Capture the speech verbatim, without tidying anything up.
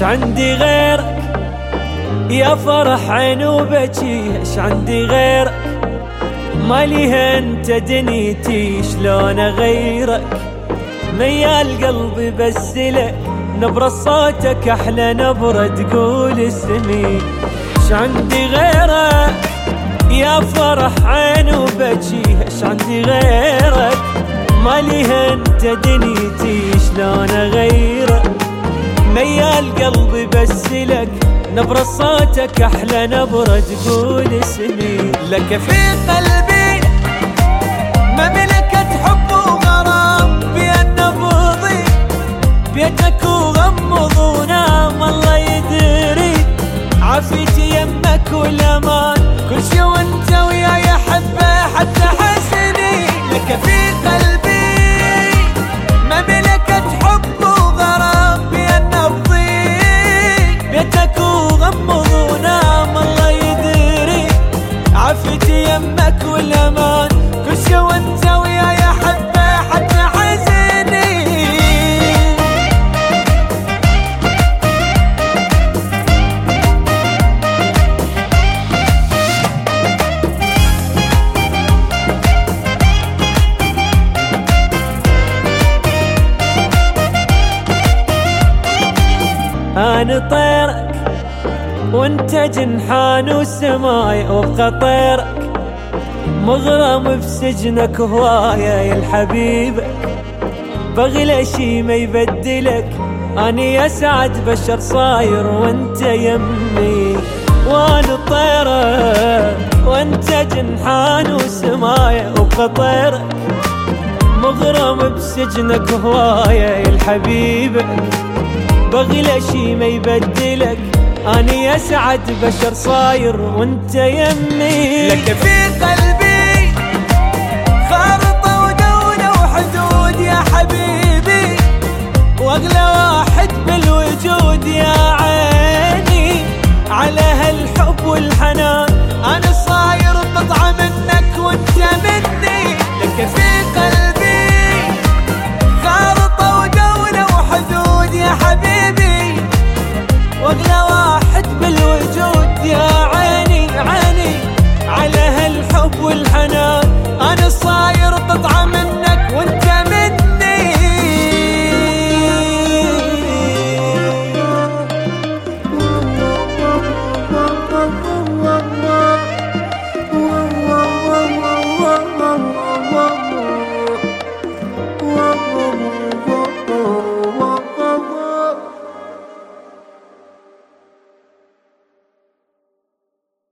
عندي غيرك يا فرح عين وبكي، اش عندي غيرك ماليها انت دنيتي، شلون اغيرك ميال قلبي بس لك، نبرة صوتك احلى نبرة تقول اسمي. اش عندي غيرك يا فرح عين وبكي، اش عندي غيرك ماليها انت دنيتي، شلون اغيرك ميال قلبي بس لك، نبرة صوتك احلى نبرة تقول اسمي. لك في قلبي مملكة حب وغرام، بين نبضي بيتك وغمض ونام، الله يدري عافيتي يمك والامان، كل شي وانت وياي احبه حتى حسني. لك في قلبي مملكة حب وغرام، بين نبضي بيتك وغمض ونام، الله يدري عافيتي يمك والامان، كل شي وانت وياي احبه حتى حزني. أنا طيرك وانت جنحان وسماي، وابقى طيرك مغرم بسجنك هواية يا الحبيبك، بغلى شي ما يبدلك، أني أسعد بشر صاير وانت يمي. وانا طيرك وانت جنحان وسماي، وابقى طيرك مغرم بسجنك هواية يا الحبيبك، بغلى شي ما يبدلك، أني أسعد بشر صاير وانت يمي. لك في قلبي خارطة ودولة وحدود يا حبيبي، واغلى واحد بالوجود يا عيني، على هالحب والحنان أنا صاير قطعة منك وانت مني. لك في قلبي خارطة ودولة وحدود يا حبيبي، واغلى واحد بالوجود يا عيني عيني، على هالحب والحنان أنا صاير قطعة منك وانت مني.